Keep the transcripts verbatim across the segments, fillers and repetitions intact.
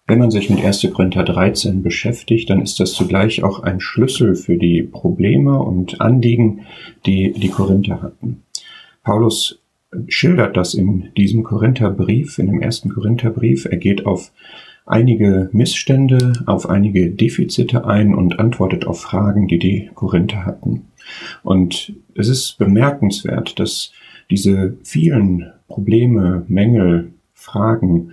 Wenn man sich mit erster Korinther dreizehn beschäftigt, dann ist das zugleich auch ein Schlüssel für die Probleme und Anliegen, die die Korinther hatten. Paulus schildert das in diesem Korintherbrief, in dem ersten Korintherbrief. Er geht auf einige Missstände, auf einige Defizite ein und antwortet auf Fragen, die die Korinther hatten. Und es ist bemerkenswert, dass diese vielen Probleme, Mängel, Fragen,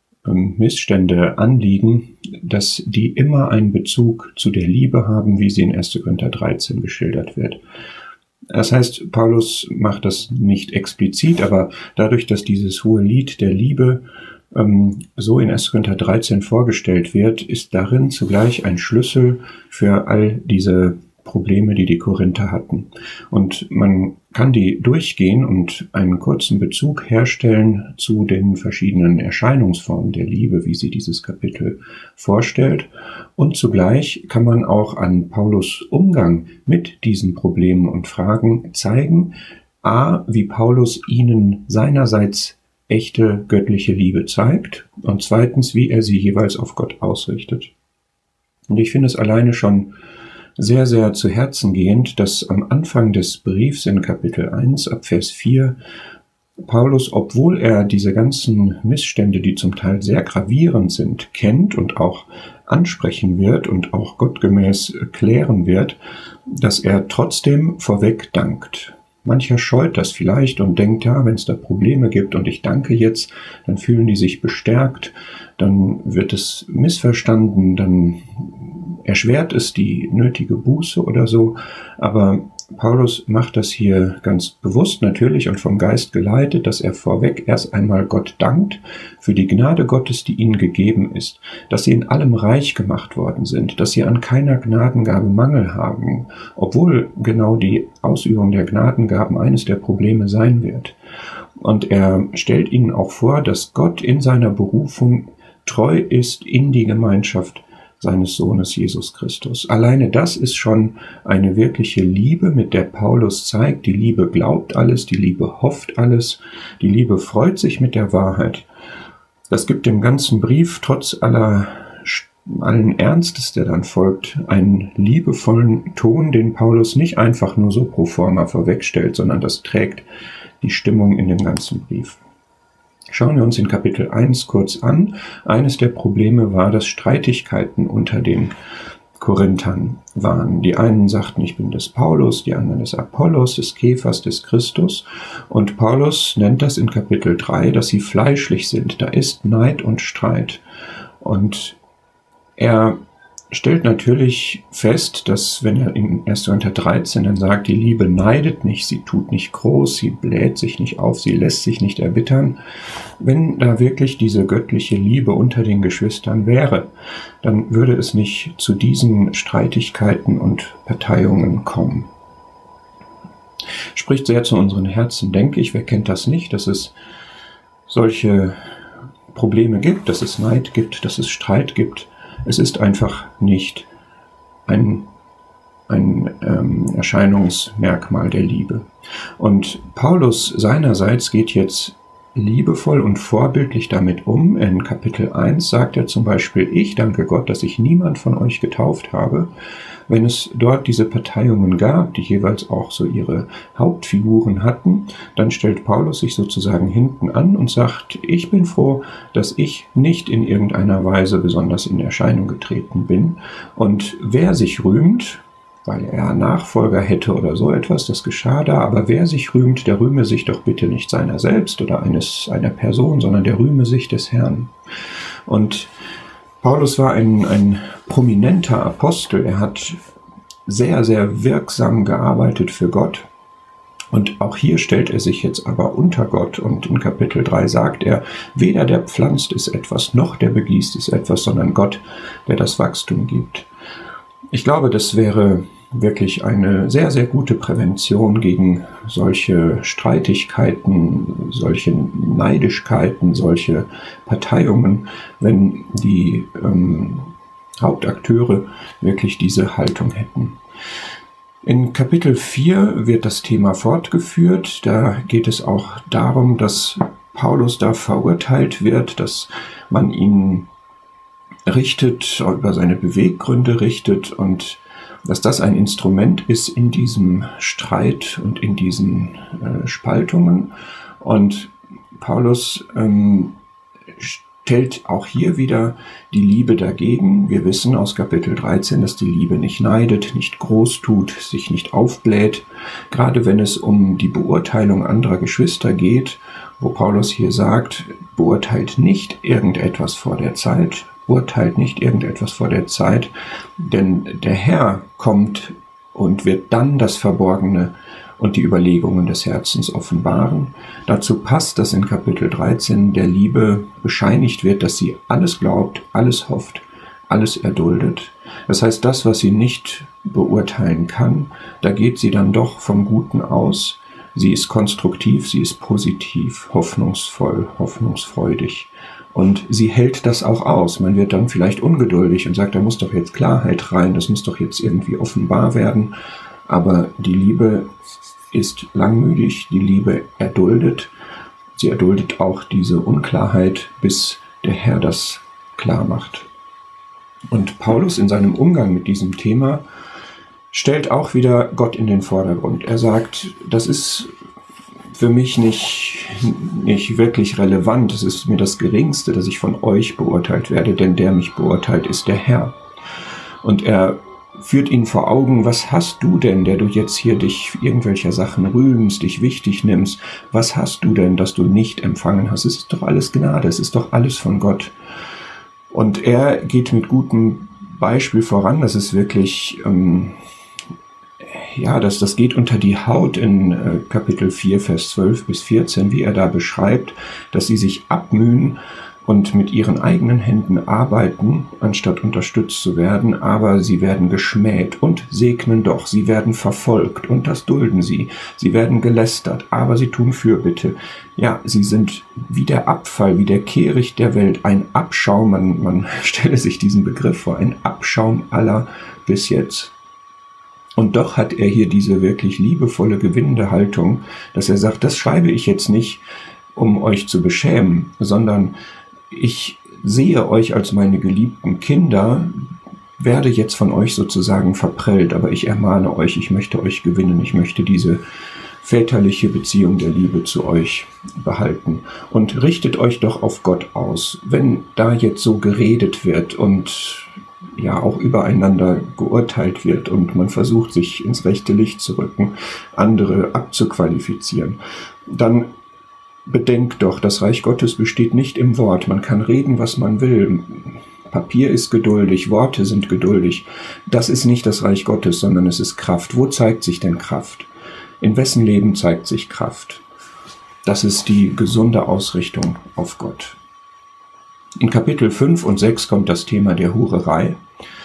Missstände, Anliegen, dass die immer einen Bezug zu der Liebe haben, wie sie in erster Korinther dreizehn geschildert wird. Das heißt, Paulus macht das nicht explizit, aber dadurch, dass dieses hohe Lied der Liebe ähm, so in erster Korinther dreizehn vorgestellt wird, ist darin zugleich ein Schlüssel für all diese Probleme, die die Korinther hatten. Und man kann die durchgehen und einen kurzen Bezug herstellen zu den verschiedenen Erscheinungsformen der Liebe, wie sie dieses Kapitel vorstellt. Und zugleich kann man auch an Paulus' Umgang mit diesen Problemen und Fragen zeigen, a, wie Paulus ihnen seinerseits echte göttliche Liebe zeigt und zweitens, wie er sie jeweils auf Gott ausrichtet. Und ich finde es alleine schon sehr, sehr zu Herzen gehend, dass am Anfang des Briefs in Kapitel eins ab Vers vier Paulus, obwohl er diese ganzen Missstände, die zum Teil sehr gravierend sind, kennt und auch ansprechen wird und auch gottgemäß klären wird, dass er trotzdem vorweg dankt. Mancher scheut das vielleicht und denkt, ja, wenn es da Probleme gibt und ich danke jetzt, dann fühlen die sich bestärkt, dann wird es missverstanden, dann erschwert es die nötige Buße oder so, aber Paulus macht das hier ganz bewusst natürlich und vom Geist geleitet, dass er vorweg erst einmal Gott dankt für die Gnade Gottes, die ihnen gegeben ist, dass sie in allem reich gemacht worden sind, dass sie an keiner Gnadengabe Mangel haben, obwohl genau die Ausübung der Gnadengaben eines der Probleme sein wird. Und er stellt ihnen auch vor, dass Gott in seiner Berufung treu ist in die Gemeinschaft seines Sohnes Jesus Christus. Alleine das ist schon eine wirkliche Liebe, mit der Paulus zeigt, die Liebe glaubt alles, die Liebe hofft alles, die Liebe freut sich mit der Wahrheit. Das gibt dem ganzen Brief trotz aller allen Ernstes, der dann folgt, einen liebevollen Ton, den Paulus nicht einfach nur so pro forma vorwegstellt, sondern das trägt die Stimmung in dem ganzen Brief. Schauen wir uns in Kapitel eins kurz an. Eines der Probleme war, dass Streitigkeiten unter den Korinthern waren. Die einen sagten, ich bin des Paulus, die anderen des Apollos, des Kephas, des Christus. Und Paulus nennt das in Kapitel drei, dass sie fleischlich sind. Da ist Neid und Streit. Und er stellt natürlich fest, dass wenn er in erster Korinther dreizehn dann sagt, die Liebe neidet nicht, sie tut nicht groß, sie bläht sich nicht auf, sie lässt sich nicht erbittern. Wenn da wirklich diese göttliche Liebe unter den Geschwistern wäre, dann würde es nicht zu diesen Streitigkeiten und Parteiungen kommen. Spricht sehr zu unseren Herzen, denke ich. Wer kennt das nicht, dass es solche Probleme gibt, dass es Neid gibt, dass es Streit gibt. Es ist einfach nicht ein, ein ähm, Erscheinungsmerkmal der Liebe. Und Paulus seinerseits geht jetzt liebevoll und vorbildlich damit um. In Kapitel eins sagt er zum Beispiel, ich danke Gott, dass ich niemand von euch getauft habe. Wenn es dort diese Parteiungen gab, die jeweils auch so ihre Hauptfiguren hatten, dann stellt Paulus sich sozusagen hinten an und sagt, ich bin froh, dass ich nicht in irgendeiner Weise besonders in Erscheinung getreten bin. Und wer sich rühmt, weil er Nachfolger hätte oder so etwas, das geschah da, aber wer sich rühmt, der rühme sich doch bitte nicht seiner selbst oder eines einer Person, sondern der rühme sich des Herrn. Und Paulus war ein, ein prominenter Apostel. Er hat sehr, sehr wirksam gearbeitet für Gott. Und auch hier stellt er sich jetzt aber unter Gott. Und in Kapitel drei sagt er, weder der pflanzt ist etwas, noch der begießt ist etwas, sondern Gott, der das Wachstum gibt. Ich glaube, das wäre wirklich eine sehr, sehr gute Prävention gegen solche Streitigkeiten, solche Neidischkeiten, solche Parteiungen, wenn die ähm, Hauptakteure wirklich diese Haltung hätten. In Kapitel vier wird das Thema fortgeführt. Da geht es auch darum, dass Paulus da verurteilt wird, dass man ihn richtet, über seine Beweggründe richtet und dass das ein Instrument ist in diesem Streit und in diesen äh, Spaltungen. Und Paulus ähm, stellt auch hier wieder die Liebe dagegen. Wir wissen aus Kapitel dreizehn, dass die Liebe nicht neidet, nicht groß tut, sich nicht aufbläht. Gerade wenn es um die Beurteilung anderer Geschwister geht, wo Paulus hier sagt, beurteilt nicht irgendetwas vor der Zeit, urteilt nicht irgendetwas vor der Zeit, denn der Herr kommt und wird dann das Verborgene und die Überlegungen des Herzens offenbaren. Dazu passt, dass in Kapitel dreizehn der Liebe bescheinigt wird, dass sie alles glaubt, alles hofft, alles erduldet. Das heißt, das, was sie nicht beurteilen kann, da geht sie dann doch vom Guten aus. Sie ist konstruktiv, sie ist positiv, hoffnungsvoll, hoffnungsfreudig. Und sie hält das auch aus. Man wird dann vielleicht ungeduldig und sagt, da muss doch jetzt Klarheit rein, das muss doch jetzt irgendwie offenbar werden. Aber die Liebe ist langmütig, die Liebe erduldet. Sie erduldet auch diese Unklarheit, bis der Herr das klar macht. Und Paulus in seinem Umgang mit diesem Thema stellt auch wieder Gott in den Vordergrund. Er sagt, das ist für mich nicht, nicht wirklich relevant. Es ist mir das Geringste, dass ich von euch beurteilt werde, denn der mich beurteilt, ist der Herr. Und er führt ihnen vor Augen, was hast du denn, der du jetzt hier dich irgendwelcher Sachen rühmst, dich wichtig nimmst? Was hast du denn, das du nicht empfangen hast? Es ist doch alles Gnade, es ist doch alles von Gott. Und er geht mit gutem Beispiel voran, das ist wirklich... Ähm, Ja, das, das geht unter die Haut in äh, Kapitel vier, Vers zwölf bis vierzehn, wie er da beschreibt, dass sie sich abmühen und mit ihren eigenen Händen arbeiten, anstatt unterstützt zu werden, aber sie werden geschmäht und segnen doch, sie werden verfolgt und das dulden sie, sie werden gelästert, aber sie tun Fürbitte. Ja, sie sind wie der Abfall, wie der Kehricht der Welt, ein Abschaum, man, man stelle sich diesen Begriff vor, ein Abschaum aller bis jetzt. Und doch hat er hier diese wirklich liebevolle, gewinnende Haltung, dass er sagt, das schreibe ich jetzt nicht, um euch zu beschämen, sondern ich sehe euch als meine geliebten Kinder, werde jetzt von euch sozusagen verprellt, aber ich ermahne euch, ich möchte euch gewinnen, ich möchte diese väterliche Beziehung der Liebe zu euch behalten. Und richtet euch doch auf Gott aus. Wenn da jetzt so geredet wird und ja auch übereinander geurteilt wird und man versucht, sich ins rechte Licht zu rücken, andere abzuqualifizieren, dann bedenkt doch, das Reich Gottes besteht nicht im Wort. Man kann reden, was man will. Papier ist geduldig, Worte sind geduldig. Das ist nicht das Reich Gottes, sondern es ist Kraft. Wo zeigt sich denn Kraft? In wessen Leben zeigt sich Kraft? Das ist die gesunde Ausrichtung auf Gott. In Kapitel fünf und sechs kommt das Thema der Hurerei.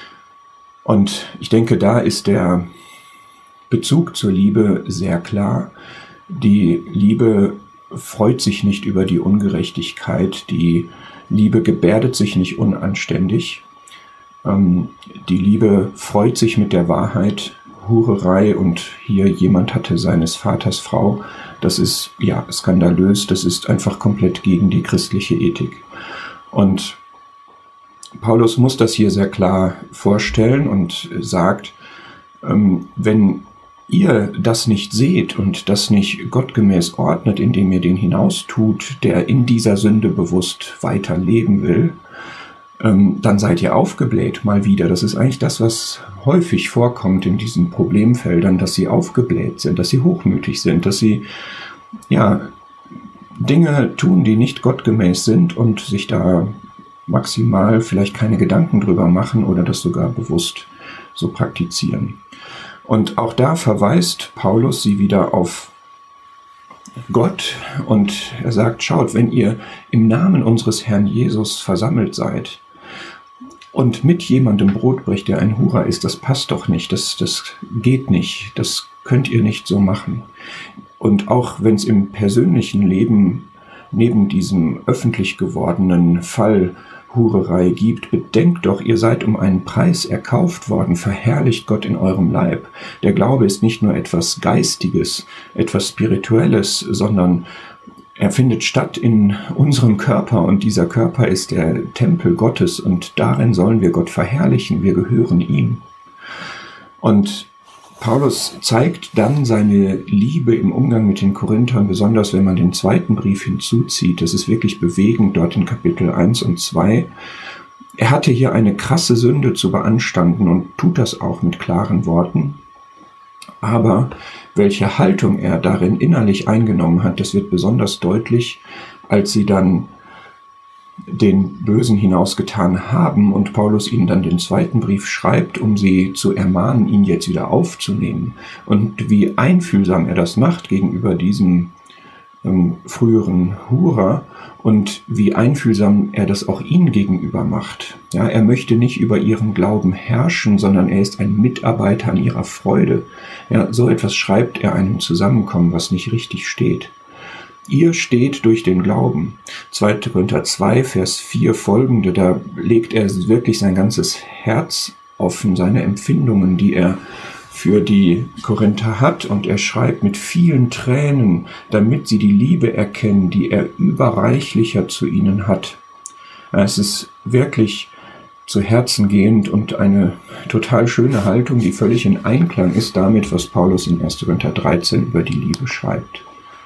Und ich denke, da ist der Bezug zur Liebe sehr klar. Die Liebe freut sich nicht über die Ungerechtigkeit. Die Liebe gebärdet sich nicht unanständig. Ähm, die Liebe freut sich mit der Wahrheit. Hurerei und hier jemand hatte seines Vaters Frau. Das ist ja skandalös. Das ist einfach komplett gegen die christliche Ethik. Und Paulus muss das hier sehr klar vorstellen und sagt, ähm, wenn ihr das nicht seht und das nicht gottgemäß ordnet, indem ihr den hinaustut, der in dieser Sünde bewusst weiter leben will, ähm, dann seid ihr aufgebläht mal wieder. Das ist eigentlich das, was häufig vorkommt in diesen Problemfeldern, dass sie aufgebläht sind, dass sie hochmütig sind, dass sie ja Dinge tun, die nicht gottgemäß sind und sich da maximal vielleicht keine Gedanken drüber machen oder das sogar bewusst so praktizieren. Und auch da verweist Paulus sie wieder auf Gott und er sagt, schaut, wenn ihr im Namen unseres Herrn Jesus versammelt seid und mit jemandem Brot bricht, der ein Hurer ist, das passt doch nicht, das, das geht nicht, das könnt ihr nicht so machen. Und auch wenn es im persönlichen Leben neben diesem öffentlich gewordenen Fall Hurerei gibt, bedenkt doch, ihr seid um einen Preis erkauft worden, verherrlicht Gott in eurem Leib. Der Glaube ist nicht nur etwas Geistiges, etwas Spirituelles, sondern er findet statt in unserem Körper und dieser Körper ist der Tempel Gottes und darin sollen wir Gott verherrlichen, wir gehören ihm. Und Paulus zeigt dann seine Liebe im Umgang mit den Korinthern, besonders wenn man den zweiten Brief hinzuzieht. Das ist wirklich bewegend dort in Kapitel eins und zwei. Er hatte hier eine krasse Sünde zu beanstanden und tut das auch mit klaren Worten. Aber welche Haltung er darin innerlich eingenommen hat, das wird besonders deutlich, als sie dann den Bösen hinausgetan haben und Paulus ihnen dann den zweiten Brief schreibt, um sie zu ermahnen, ihn jetzt wieder aufzunehmen. Und wie einfühlsam er das macht gegenüber diesem ähm, früheren Hurer und wie einfühlsam er das auch ihnen gegenüber macht. Ja, er möchte nicht über ihren Glauben herrschen, sondern er ist ein Mitarbeiter an ihrer Freude. Ja, so etwas schreibt er einem Zusammenkommen, was nicht richtig steht. Ihr steht durch den Glauben. zweiter Korinther zwei, Vers vier folgende, da legt er wirklich sein ganzes Herz offen, seine Empfindungen, die er für die Korinther hat. Und er schreibt mit vielen Tränen, damit sie die Liebe erkennen, die er überreichlicher zu ihnen hat. Es ist wirklich zu Herzen gehend und eine total schöne Haltung, die völlig in Einklang ist damit, was Paulus in erster Korinther dreizehn über die Liebe schreibt.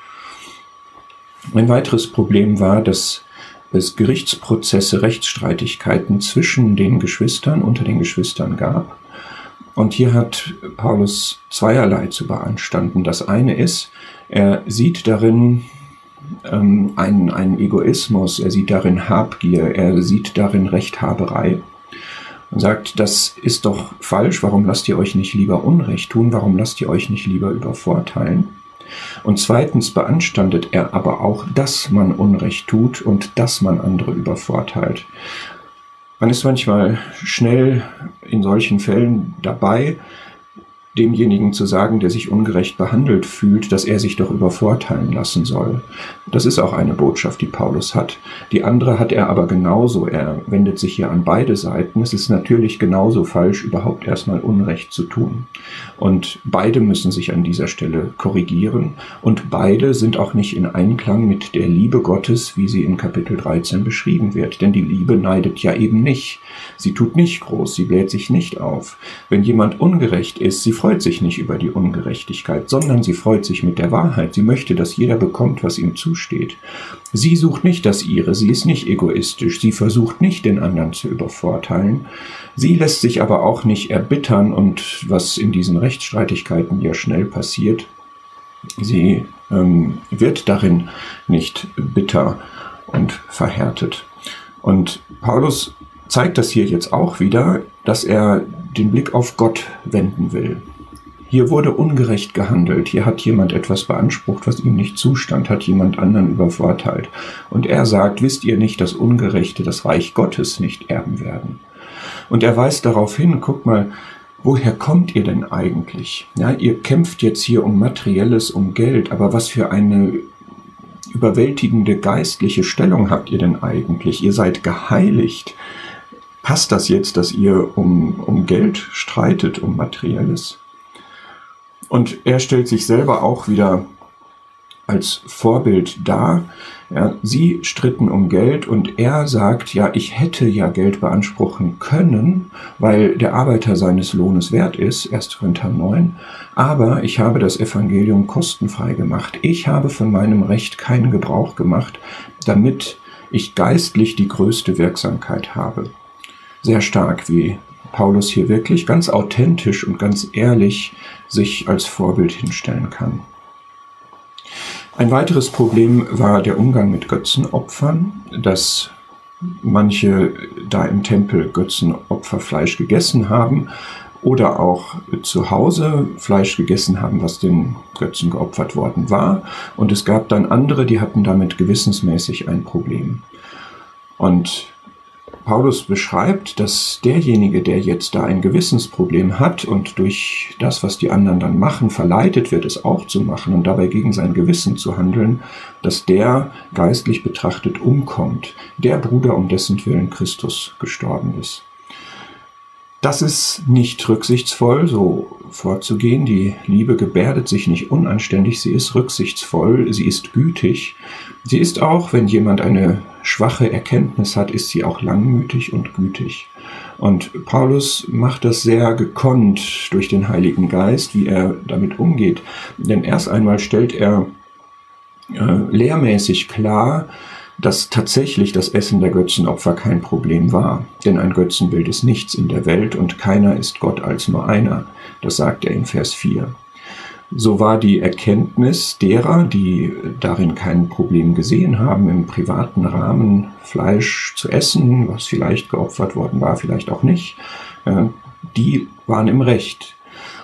Ein weiteres Problem war, dass es Gerichtsprozesse, Rechtsstreitigkeiten zwischen den Geschwistern, unter den Geschwistern gab. Und hier hat Paulus zweierlei zu beanstanden. Das eine ist, er sieht darin ähm, einen, einen Egoismus, er sieht darin Habgier, er sieht darin Rechthaberei. Und sagt, das ist doch falsch, warum lasst ihr euch nicht lieber Unrecht tun, warum lasst ihr euch nicht lieber übervorteilen? Und zweitens beanstandet er aber auch, dass man Unrecht tut und dass man andere übervorteilt. Man ist manchmal schnell in solchen Fällen dabei, demjenigen zu sagen, der sich ungerecht behandelt fühlt, dass er sich doch übervorteilen lassen soll. Das ist auch eine Botschaft, die Paulus hat. Die andere hat er aber genauso. Er wendet sich hier an beide Seiten. Es ist natürlich genauso falsch, überhaupt erstmal Unrecht zu tun. Und beide müssen sich an dieser Stelle korrigieren. Und beide sind auch nicht in Einklang mit der Liebe Gottes, wie sie in Kapitel dreizehn beschrieben wird. Denn die Liebe neidet ja eben nicht. Sie tut nicht groß, sie bläht sich nicht auf. Wenn jemand ungerecht ist, sie freut sich nicht über die Ungerechtigkeit, sondern sie freut sich mit der Wahrheit. Sie möchte, dass jeder bekommt, was ihm zusteht. Sie sucht nicht das Ihre, sie ist nicht egoistisch, sie versucht nicht, den anderen zu übervorteilen. Sie lässt sich aber auch nicht erbittern und was in diesen Rechtsstreitigkeiten ja schnell passiert, sie ähm, wird darin nicht bitter und verhärtet. Und Paulus zeigt das hier jetzt auch wieder, dass er den Blick auf Gott wenden will. Hier wurde ungerecht gehandelt, hier hat jemand etwas beansprucht, was ihm nicht zustand, hat jemand anderen übervorteilt. Und er sagt, wisst ihr nicht, dass Ungerechte das Reich Gottes nicht erben werden? Und er weist darauf hin, guck mal, woher kommt ihr denn eigentlich? Ja, ihr kämpft jetzt hier um Materielles, um Geld, aber was für eine überwältigende geistliche Stellung habt ihr denn eigentlich? Ihr seid geheiligt. Passt das jetzt, dass ihr um, um Geld streitet, um Materielles? Und er stellt sich selber auch wieder als Vorbild dar. Ja, sie stritten um Geld und er sagt, ja, ich hätte ja Geld beanspruchen können, weil der Arbeiter seines Lohnes wert ist, erster Korinther neun, aber ich habe das Evangelium kostenfrei gemacht. Ich habe von meinem Recht keinen Gebrauch gemacht, damit ich geistlich die größte Wirksamkeit habe. Sehr stark, wie Paulus hier wirklich ganz authentisch und ganz ehrlich sich als Vorbild hinstellen kann. Ein weiteres Problem war der Umgang mit Götzenopfern, dass manche da im Tempel Götzenopferfleisch gegessen haben oder auch zu Hause Fleisch gegessen haben, was den Götzen geopfert worden war. Und es gab dann andere, die hatten damit gewissensmäßig ein Problem. Und Paulus beschreibt, dass derjenige, der jetzt da ein Gewissensproblem hat und durch das, was die anderen dann machen, verleitet wird, es auch zu machen und dabei gegen sein Gewissen zu handeln, dass der geistlich betrachtet umkommt, der Bruder, um dessen Willen Christus gestorben ist. Das ist nicht rücksichtsvoll, so vorzugehen. Die Liebe gebärdet sich nicht unanständig, sie ist rücksichtsvoll, sie ist gütig. Sie ist auch, wenn jemand eine schwache Erkenntnis hat, ist sie auch langmütig und gütig. Und Paulus macht das sehr gekonnt durch den Heiligen Geist, wie er damit umgeht. Denn erst einmal stellt er äh, lehrmäßig klar, dass tatsächlich das Essen der Götzenopfer kein Problem war. Denn ein Götzenbild ist nichts in der Welt und keiner ist Gott als nur einer. Das sagt er in Vers vier. So war die Erkenntnis derer, die darin kein Problem gesehen haben, im privaten Rahmen Fleisch zu essen, was vielleicht geopfert worden war, vielleicht auch nicht, die waren im Recht.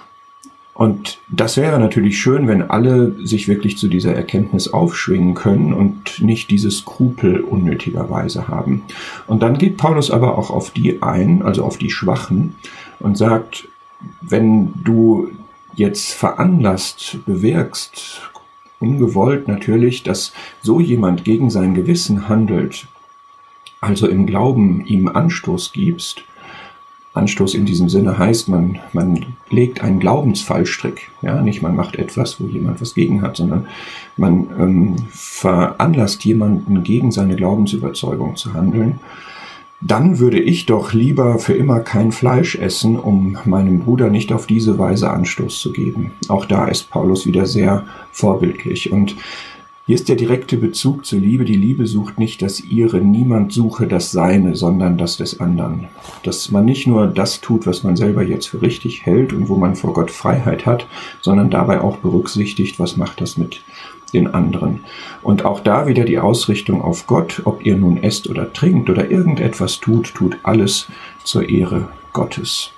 Und das wäre natürlich schön, wenn alle sich wirklich zu dieser Erkenntnis aufschwingen können und nicht diese Skrupel unnötigerweise haben. Und dann geht Paulus aber auch auf die ein, also auf die Schwachen, und sagt, wenn du jetzt veranlasst, bewirkst, ungewollt natürlich, dass so jemand gegen sein Gewissen handelt, also im Glauben ihm Anstoß gibst, Anstoß in diesem Sinne heißt, man, man legt einen Glaubensfallstrick. Ja, nicht man macht etwas, wo jemand was gegen hat, sondern man ähm, veranlasst jemanden gegen seine Glaubensüberzeugung zu handeln. Dann würde ich doch lieber für immer kein Fleisch essen, um meinem Bruder nicht auf diese Weise Anstoß zu geben. Auch da ist Paulus wieder sehr vorbildlich. Und hier ist der direkte Bezug zur Liebe. Die Liebe sucht nicht das ihre, niemand suche das seine, sondern das des anderen. Dass man nicht nur das tut, was man selber jetzt für richtig hält und wo man vor Gott Freiheit hat, sondern dabei auch berücksichtigt, was macht das mit den anderen. Und auch da wieder die Ausrichtung auf Gott, ob ihr nun esst oder trinkt oder irgendetwas tut, tut alles zur Ehre Gottes.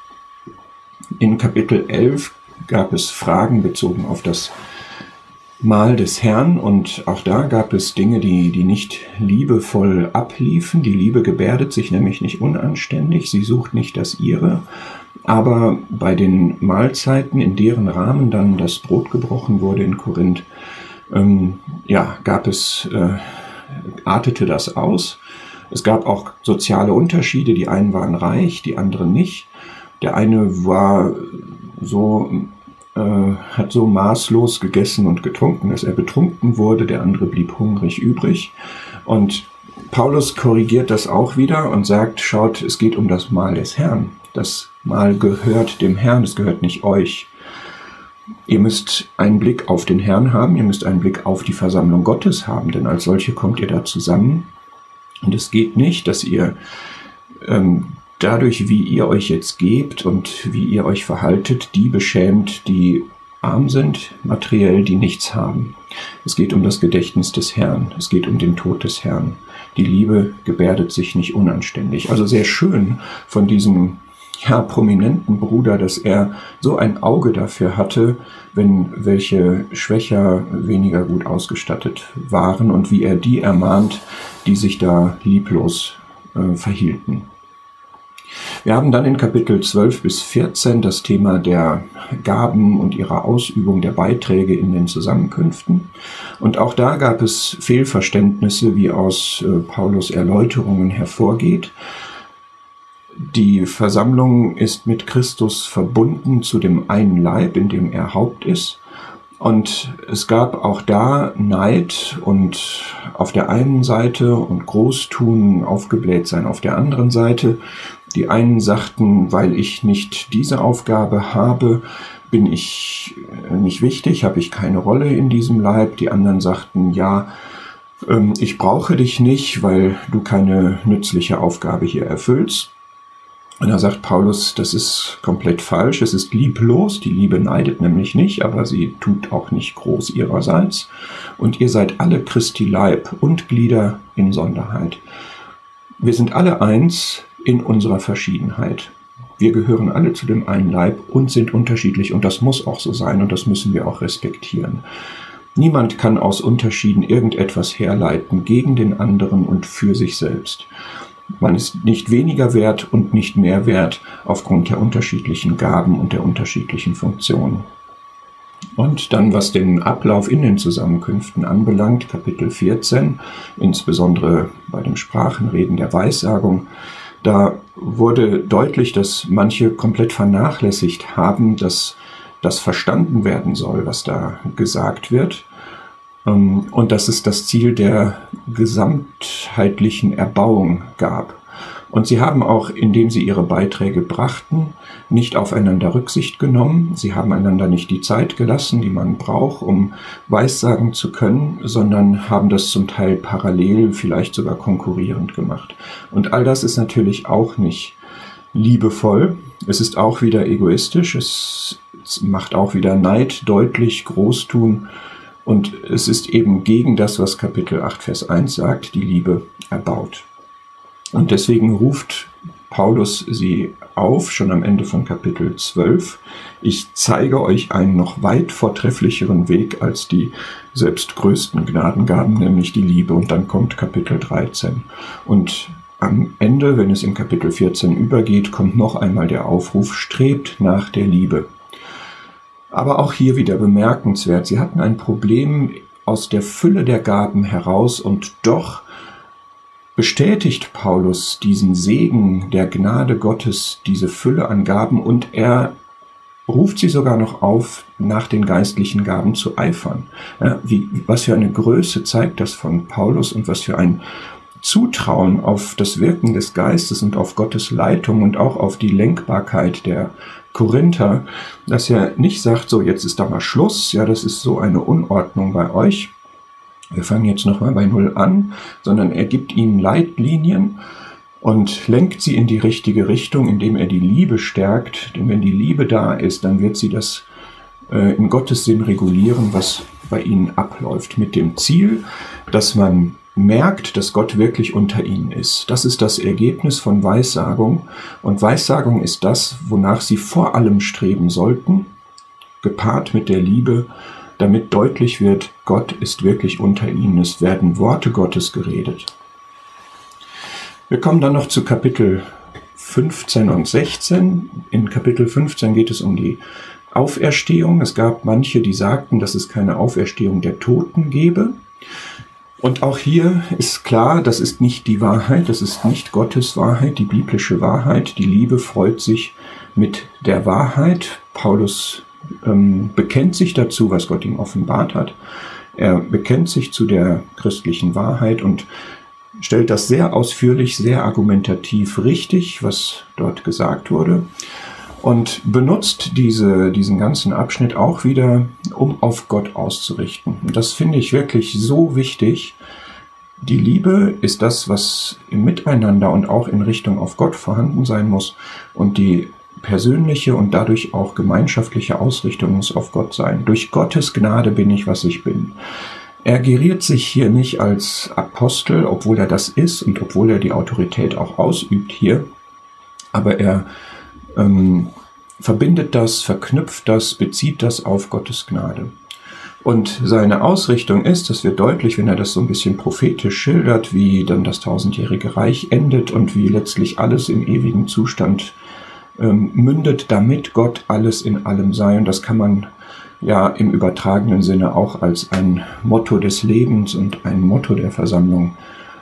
In Kapitel elf gab es Fragen bezogen auf das Mahl des Herrn, und auch da gab es Dinge, die, die nicht liebevoll abliefen. Die Liebe gebärdet sich nämlich nicht unanständig, sie sucht nicht das ihre. Aber bei den Mahlzeiten, in deren Rahmen dann das Brot gebrochen wurde in Korinth, ähm, ja, gab es, äh, artete das aus. Es gab auch soziale Unterschiede, die einen waren reich, die anderen nicht. Der eine war so... hat so maßlos gegessen und getrunken, dass er betrunken wurde, der andere blieb hungrig übrig. Und Paulus korrigiert das auch wieder und sagt, schaut, es geht um das Mahl des Herrn. Das Mahl gehört dem Herrn, es gehört nicht euch. Ihr müsst einen Blick auf den Herrn haben, ihr müsst einen Blick auf die Versammlung Gottes haben, denn als solche kommt ihr da zusammen. Und es geht nicht, dass ihr ähm, dadurch, wie ihr euch jetzt gebt und wie ihr euch verhaltet, die beschämt, die arm sind, materiell, die nichts haben. Es geht um das Gedächtnis des Herrn, es geht um den Tod des Herrn. Die Liebe gebärdet sich nicht unanständig. Also sehr schön von diesem ja, prominenten Bruder, dass er so ein Auge dafür hatte, wenn welche schwächer, weniger gut ausgestattet waren und wie er die ermahnt, die sich da lieblos äh, verhielten. Wir haben dann in Kapitel zwölf bis vierzehn das Thema der Gaben und ihrer Ausübung der Beiträge in den Zusammenkünften. Und auch da gab es Fehlverständnisse, wie aus äh, Paulus Erläuterungen hervorgeht. Die Versammlung ist mit Christus verbunden zu dem einen Leib, in dem er Haupt ist. Und es gab auch da Neid und auf der einen Seite und Großtun, aufgebläht sein auf der anderen Seite. Die einen sagten, weil ich nicht diese Aufgabe habe, bin ich nicht wichtig, habe ich keine Rolle in diesem Leib. Die anderen sagten, ja, ich brauche dich nicht, weil du keine nützliche Aufgabe hier erfüllst. Und da sagt Paulus, das ist komplett falsch, es ist lieblos, die Liebe neidet nämlich nicht, aber sie tut auch nicht groß ihrerseits. Und ihr seid alle Christi Leib und Glieder in Sonderheit. Wir sind alle eins in unserer Verschiedenheit. Wir gehören alle zu dem einen Leib und sind unterschiedlich, und das muss auch so sein und das müssen wir auch respektieren. Niemand kann aus Unterschieden irgendetwas herleiten gegen den anderen und für sich selbst. Man ist nicht weniger wert und nicht mehr wert aufgrund der unterschiedlichen Gaben und der unterschiedlichen Funktionen. Und dann, was den Ablauf in den Zusammenkünften anbelangt, Kapitel vierzehn, insbesondere bei dem Sprachenreden der Weissagung, Da wurde deutlich, dass manche komplett vernachlässigt haben, dass das verstanden werden soll, was da gesagt wird. Und dass es das Ziel der gesamtheitlichen Erbauung gab. Und sie haben auch, indem sie ihre Beiträge brachten, nicht aufeinander Rücksicht genommen. Sie haben einander nicht die Zeit gelassen, die man braucht, um weissagen zu können, sondern haben das zum Teil parallel, vielleicht sogar konkurrierend gemacht. Und all das ist natürlich auch nicht liebevoll. Es ist auch wieder egoistisch. Es macht auch wieder Neid deutlich, Großtun. Und es ist eben gegen das, was Kapitel acht, Vers eins sagt, die Liebe erbaut. Und deswegen ruft Paulus sie auf, schon am Ende von Kapitel zwölf. Ich zeige euch einen noch weit vortrefflicheren Weg als die selbst größten Gnadengaben, nämlich die Liebe. Und dann kommt Kapitel dreizehn. Und am Ende, wenn es in Kapitel vierzehn übergeht, kommt noch einmal der Aufruf, strebt nach der Liebe. Aber auch hier wieder bemerkenswert, sie hatten ein Problem aus der Fülle der Gaben heraus und doch bestätigt Paulus diesen Segen der Gnade Gottes, diese Fülle an Gaben, und er ruft sie sogar noch auf, nach den geistlichen Gaben zu eifern. Ja, wie, was für eine Größe zeigt das von Paulus und was für ein Zutrauen auf das Wirken des Geistes und auf Gottes Leitung und auch auf die Lenkbarkeit der Korinther, dass er nicht sagt, so jetzt ist da mal Schluss, ja, das ist so eine Unordnung bei euch, wir fangen jetzt nochmal bei Null an, sondern er gibt ihnen Leitlinien und lenkt sie in die richtige Richtung, indem er die Liebe stärkt. Denn wenn die Liebe da ist, dann wird sie das äh, in Gottes Sinn regulieren, was bei ihnen abläuft, mit dem Ziel, dass man merkt, dass Gott wirklich unter ihnen ist. Das ist das Ergebnis von Weissagung. Und Weissagung ist das, wonach sie vor allem streben sollten, gepaart mit der Liebe, damit deutlich wird, Gott ist wirklich unter ihnen. Es werden Worte Gottes geredet. Wir kommen dann noch zu Kapitel fünfzehn und sechzehn. In Kapitel fünfzehn geht es um die Auferstehung. Es gab manche, die sagten, dass es keine Auferstehung der Toten gebe. Und auch hier ist klar, das ist nicht die Wahrheit, das ist nicht Gottes Wahrheit, die biblische Wahrheit. Die Liebe freut sich mit der Wahrheit. Paulus ähm, bekennt sich dazu, was Gott ihm offenbart hat. Er bekennt sich zu der christlichen Wahrheit und stellt das sehr ausführlich, sehr argumentativ richtig, was dort gesagt wurde. Und benutzt diese, diesen ganzen Abschnitt auch wieder, um auf Gott auszurichten. Und das finde ich wirklich so wichtig. Die Liebe ist das, was im Miteinander und auch in Richtung auf Gott vorhanden sein muss. Und die persönliche und dadurch auch gemeinschaftliche Ausrichtung muss auf Gott sein. Durch Gottes Gnade bin ich, was ich bin. Er geriert sich hier nicht als Apostel, obwohl er das ist und obwohl er die Autorität auch ausübt hier. Aber er ähm, verbindet das, verknüpft das, bezieht das auf Gottes Gnade. Und seine Ausrichtung ist, das wird deutlich, wenn er das so ein bisschen prophetisch schildert, wie dann das tausendjährige Reich endet und wie letztlich alles im ewigen Zustand ähm, mündet, damit Gott alles in allem sei. Und das kann man ja im übertragenen Sinne auch als ein Motto des Lebens und ein Motto der Versammlung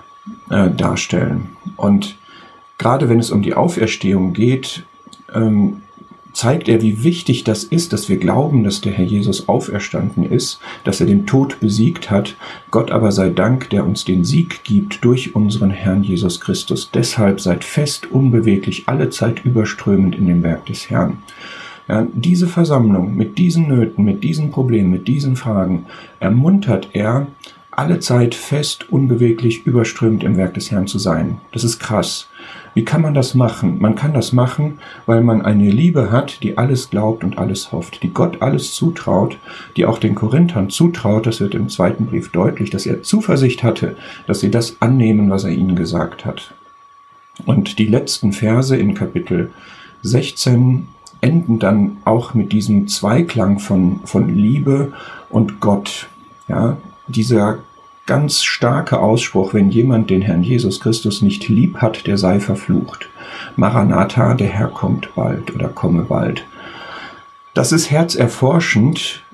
äh, darstellen. Und gerade wenn es um die Auferstehung geht, ähm, zeigt er, wie wichtig das ist, dass wir glauben, dass der Herr Jesus auferstanden ist, dass er den Tod besiegt hat. Gott aber sei Dank, der uns den Sieg gibt durch unseren Herrn Jesus Christus. Deshalb seid fest, unbeweglich, alle Zeit überströmend in dem Werk des Herrn. Ja, diese Versammlung mit diesen Nöten, mit diesen Problemen, mit diesen Fragen ermuntert er, alle Zeit fest, unbeweglich, überströmend im Werk des Herrn zu sein. Das ist krass. Wie kann man das machen? Man kann das machen, weil man eine Liebe hat, die alles glaubt und alles hofft, die Gott alles zutraut, die auch den Korinthern zutraut. Das wird im zweiten Brief deutlich, dass er Zuversicht hatte, dass sie das annehmen, was er ihnen gesagt hat. Und die letzten Verse in Kapitel sechzehn enden dann auch mit diesem Zweiklang von, von Liebe und Gott. Ja, dieser ganz starke Ausspruch, wenn jemand den Herrn Jesus Christus nicht lieb hat, der sei verflucht. Maranatha, der Herr kommt bald oder komme bald. Das ist herzerforschend,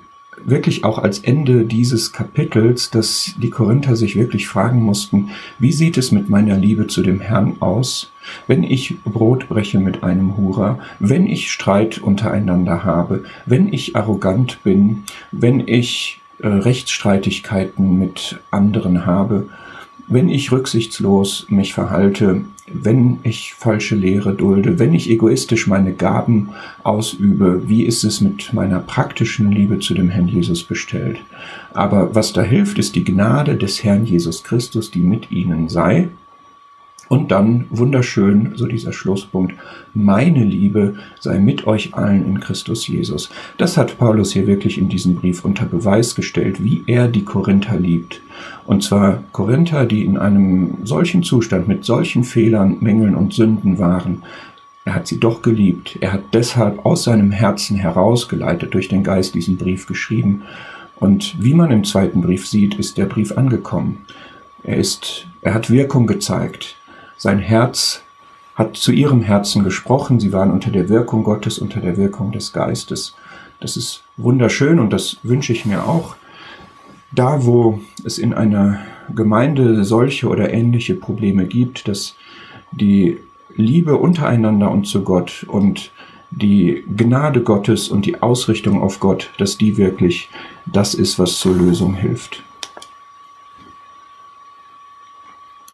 wirklich auch als Ende dieses Kapitels, dass die Korinther sich wirklich fragen mussten, wie sieht es mit meiner Liebe zu dem Herrn aus, wenn ich Brot breche mit einem Hurer, wenn ich Streit untereinander habe, wenn ich arrogant bin, wenn ich äh, Rechtsstreitigkeiten mit anderen habe, wenn ich rücksichtslos mich verhalte, wenn ich falsche Lehre dulde, wenn ich egoistisch meine Gaben ausübe, wie ist es mit meiner praktischen Liebe zu dem Herrn Jesus bestellt? Aber was da hilft, ist die Gnade des Herrn Jesus Christus, die mit ihnen sei. Und dann wunderschön, so dieser Schlusspunkt, meine Liebe sei mit euch allen in Christus Jesus. Das hat Paulus hier wirklich in diesem Brief unter Beweis gestellt, wie er die Korinther liebt. Und zwar Korinther, die in einem solchen Zustand mit solchen Fehlern, Mängeln und Sünden waren. Er hat sie doch geliebt. Er hat deshalb aus seinem Herzen herausgeleitet durch den Geist diesen Brief geschrieben. Und wie man im zweiten Brief sieht, ist der Brief angekommen. Er ist, er hat Wirkung gezeigt. Sein Herz hat zu ihrem Herzen gesprochen. Sie waren unter der Wirkung Gottes, unter der Wirkung des Geistes. Das ist wunderschön und das wünsche ich mir auch. Da, wo es in einer Gemeinde solche oder ähnliche Probleme gibt, dass die Liebe untereinander und zu Gott und die Gnade Gottes und die Ausrichtung auf Gott, dass die wirklich das ist, was zur Lösung hilft.